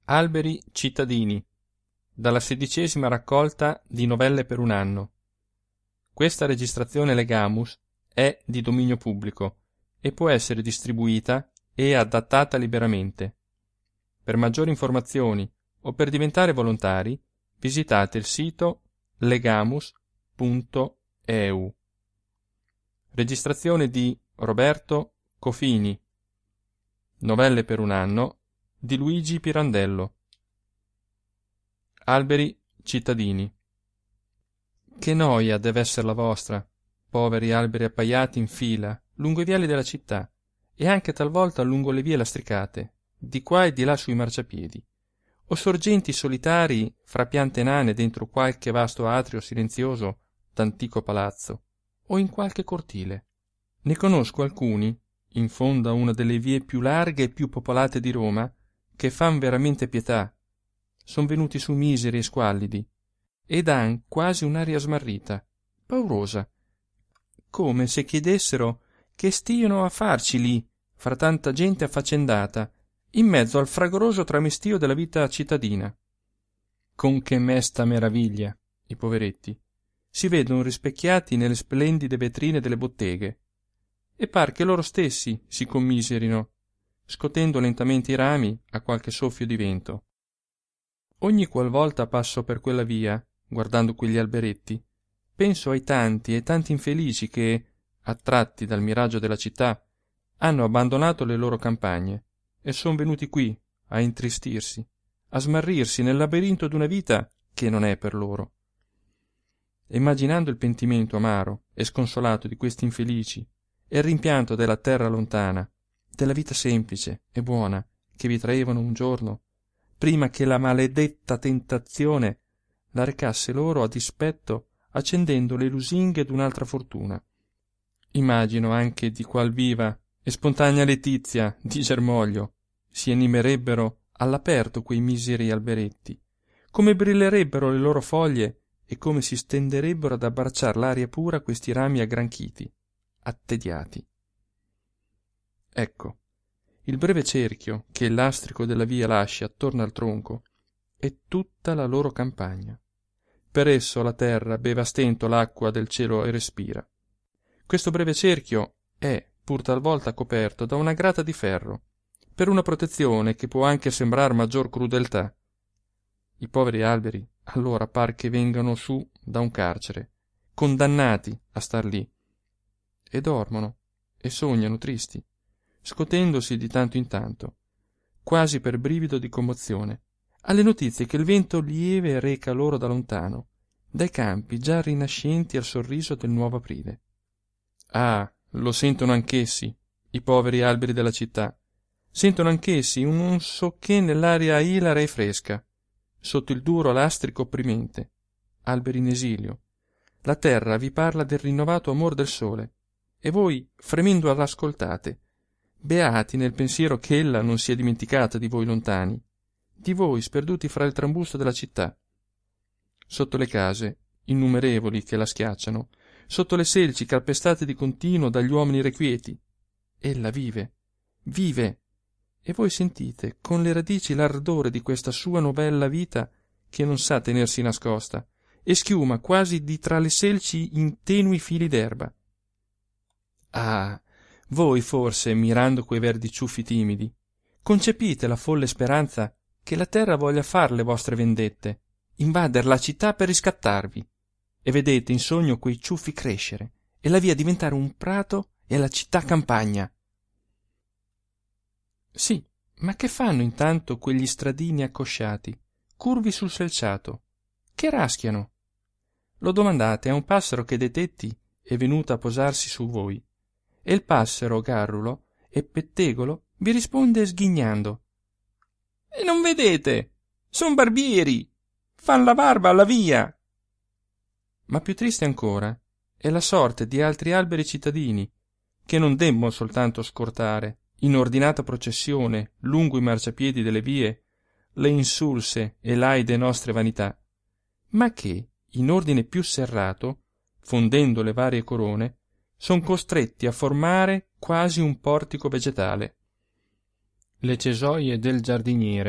Alberi cittadini, dalla 16ª raccolta di novelle per un anno. Questa registrazione Legamus è di dominio pubblico e può essere distribuita e adattata liberamente. Per maggiori informazioni o per diventare volontari, visitate il sito legamus.eu. Registrazione di Roberto Cofini. Novelle per un anno di Luigi Pirandello. Alberi cittadini. Che noia deve esser la vostra, poveri alberi appaiati in fila lungo i viali della città e anche talvolta lungo le vie lastricate, di qua e di là sui marciapiedi, o sorgenti solitarii fra piante nane dentro qualche vasto atrio silenzioso d'antico palazzo, o in qualche cortile. Ne conosco alcuni, in fondo a una delle vie più larghe e più popolate di Roma, che fan veramente pietà. Son venuti su miseri e squallidi, ed han quasi un'aria smarrita, paurosa, come se chiedessero che stiano a farci lì, fra tanta gente affaccendata, in mezzo al fragoroso tramestio della vita cittadina. Con che mesta meraviglia, i poveretti, si vedono rispecchiati nelle splendide vetrine delle botteghe, e par che loro stessi si commiserino, scotendo lentamente i rami a qualche soffio di vento. Ogni qualvolta passo per quella via, guardando quegli alberetti, penso ai tanti e tanti infelici che, attratti dal miraggio della città, hanno abbandonato le loro campagne e son venuti qui a intristirsi, a smarrirsi nel labirinto d'una vita che non è per loro. Immaginando il pentimento amaro e sconsolato di questi infelici e il rimpianto della terra lontana, della vita semplice e buona che vi traevano un giorno, prima che la maledetta tentazione la recasse loro a dispetto accendendo le lusinghe d'un'altra fortuna. Immagino anche di qual viva e spontanea letizia di germoglio si animerebbero all'aperto quei miseri alberetti, come brillerebbero le loro foglie e come si stenderebbero ad abbracciar l'aria pura questi rami aggranchiti, attediati. Ecco, il breve cerchio che il lastrico della via lascia attorno al tronco è tutta la loro campagna. Per esso la terra beve a stento l'acqua del cielo e respira. Questo breve cerchio è pur talvolta coperto da una grata di ferro, per una protezione che può anche sembrar maggior crudeltà. I poveri alberi allora par che vengano su da un carcere, condannati a star lì, e dormono e sognano tristi, scotendosi di tanto in tanto, quasi per brivido di commozione, alle notizie che il vento lieve reca loro da lontano, dai campi già rinascenti al sorriso del nuovo aprile. Ah, lo sentono anch'essi, i poveri alberi della città, sentono anch'essi un non so che nell'aria ilara e fresca, sotto il duro lastrico opprimente, alberi in esilio. La terra vi parla del rinnovato amor del sole, e voi fremendo l'ascoltate, beati nel pensiero che ella non sia dimenticata di voi lontani, di voi sperduti fra il trambusto della città. Sotto le case, innumerevoli che la schiacciano, sotto le selci calpestate di continuo dagli uomini irrequieti, ella vive, vive, e voi sentite con le radici l'ardore di questa sua novella vita che non sa tenersi nascosta e schiuma quasi di tra le selci in tenui fili d'erba. Ah, voi forse, mirando quei verdi ciuffi timidi, concepite la folle speranza che la terra voglia far le vostre vendette, invader la città per riscattarvi, e vedete in sogno quei ciuffi crescere e la via diventare un prato e la città campagna. Sì, ma che fanno intanto quegli stradini accosciati, curvi sul selciato, che raschiano? Lo domandate a un passero che dai tetti è venuto a posarsi su voi, e il passero garrulo e pettegolo vi risponde sghignando: «E non vedete? Son barbieri! Fan la barba alla via!» Ma più triste ancora è la sorte di altri alberi cittadini, che non debbono soltanto scortare, in ordinata processione lungo i marciapiedi delle vie, le insulse e laide nostre vanità, ma che, in ordine più serrato, fondendo le varie corone, son costretti a formare quasi un portico vegetale. Le cesoie del giardiniere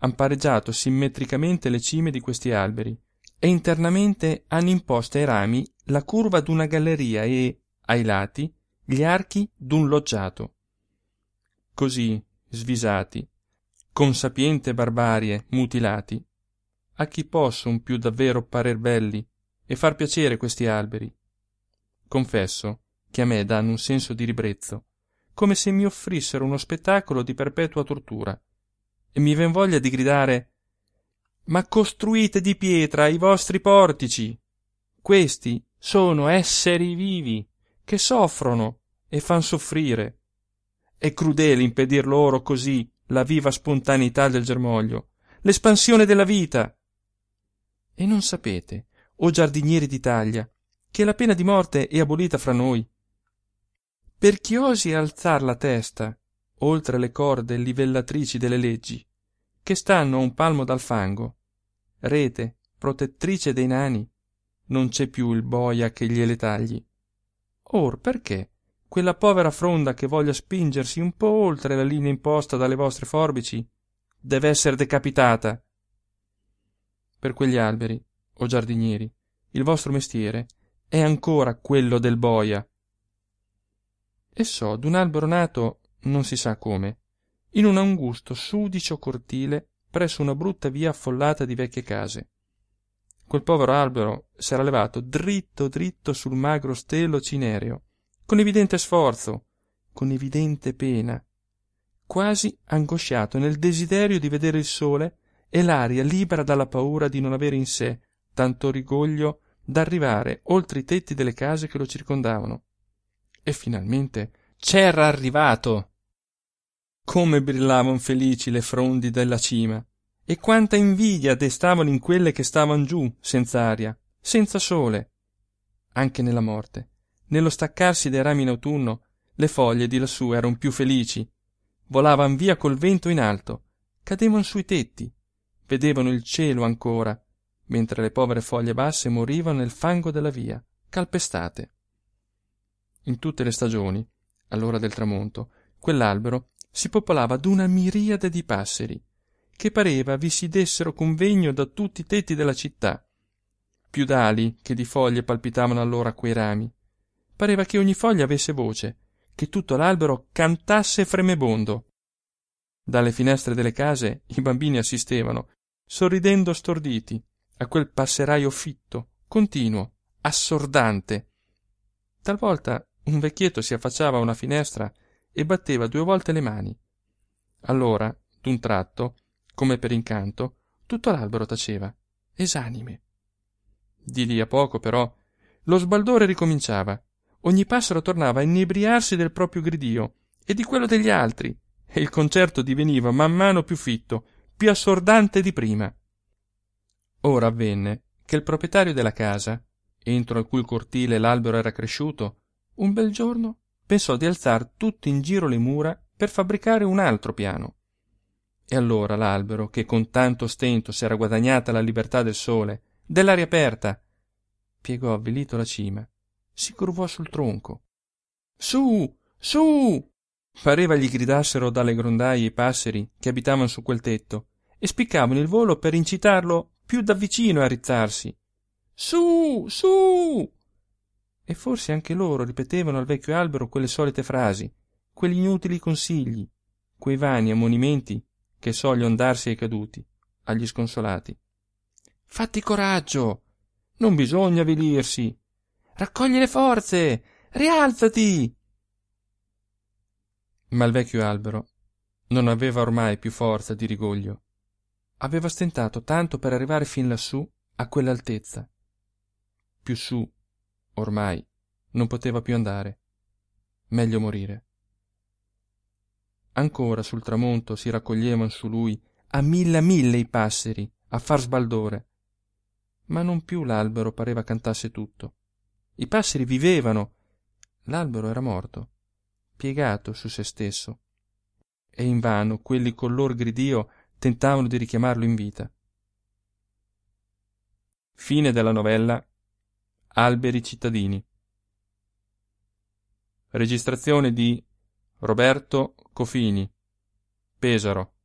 han pareggiato simmetricamente le cime di questi alberi e internamente hanno imposta ai rami la curva d'una galleria e, ai lati, gli archi d'un loggiato. Così, svisati, con sapiente barbarie mutilati, a chi posson più davvero parer belli e far piacere questi alberi? Confesso che a me danno un senso di ribrezzo, come se mi offrissero uno spettacolo di perpetua tortura, e mi ven voglia di gridare: ma costruite di pietra i vostri portici, questi sono esseri vivi che soffrono e fan soffrire. È crudele impedir loro così la viva spontaneità del germoglio, l'espansione della vita. E non sapete, o giardinieri d'Italia, che la pena di morte è abolita fra noi? Per chi osi alzar la testa oltre le corde livellatrici delle leggi, che stanno a un palmo dal fango, rete protettrice dei nani, non c'è più il boia che gliele tagli. Or perché quella povera fronda che voglia spingersi un po oltre la linea imposta dalle vostre forbici deve esser decapitata? Per quegli alberi, o giardinieri, il vostro mestiere è ancora quello del boia. E so d'un albero nato non si sa come, in un angusto sudicio cortile presso una brutta via affollata di vecchie case. Quel povero albero s'era levato dritto dritto sul magro stelo cinereo, con evidente sforzo, con evidente pena, quasi angosciato nel desiderio di vedere il sole e l'aria libera dalla paura di non avere in sé tanto rigoglio d'arrivare oltre i tetti delle case che lo circondavano. E finalmente c'era arrivato. Come brillavan felici le frondi della cima, e quanta invidia destavano in quelle che stavan giù senz'aria, senza sole. Anche nella morte, nello staccarsi dei rami in autunno, le foglie di lassù eran più felici, volavan via col vento in alto, cadevan sui tetti, vedevano il cielo ancora, mentre le povere foglie basse morivano nel fango della via, calpestate. In tutte le stagioni, all'ora del tramonto, quell'albero si popolava d'una miriade di passeri, che pareva vi si dessero convegno da tutti i tetti della città. Più d'ali che di foglie palpitavano allora a quei rami. Pareva che ogni foglia avesse voce, che tutto l'albero cantasse fremebondo. Dalle finestre delle case i bambini assistevano, sorridendo storditi, a quel passeraio fitto, continuo, assordante. Talvolta un vecchietto si affacciava a una finestra e batteva 2 volte le mani. Allora, d'un tratto, come per incanto, tutto l'albero taceva, esanime. Di lì a poco, però, lo sbaldore ricominciava. Ogni passero tornava a inebriarsi del proprio gridio e di quello degli altri, e il concerto diveniva man mano più fitto, più assordante di prima. Ora avvenne che il proprietario della casa, entro al cui cortile l'albero era cresciuto, un bel giorno pensò di alzar tutto in giro le mura per fabbricare un altro piano. E allora l'albero, che con tanto stento s'era guadagnata la libertà del sole, dell'aria aperta, piegò avvilito la cima, si curvò sul tronco. Su, su! Pareva gli gridassero dalle grondaie i passeri che abitavan su quel tetto e spiccavano il volo per incitarlo più da vicino a rizzarsi. Su, su! E forse anche loro ripetevano al vecchio albero quelle solite frasi, quegli inutili consigli, quei vani ammonimenti che sogliono darsi ai caduti, agli sconsolati. Fatti coraggio, non bisogna avvilirsi, raccogli le forze, rialzati. Ma il vecchio albero non aveva ormai più forza di rigoglio. Aveva stentato tanto per arrivare fin lassù, a quell'altezza. Più su, ormai, non poteva più andare. Meglio morire. Ancora sul tramonto si raccoglievan su lui a mille i passeri a far sbaldore. Ma non più l'albero pareva cantasse tutto. I passeri vivevano. L'albero era morto, piegato su se stesso. E invano quelli col lor gridio tentavano di richiamarlo in vita. Fine della novella Alberi cittadini. Registrazione di Roberto Cofini, Pesaro.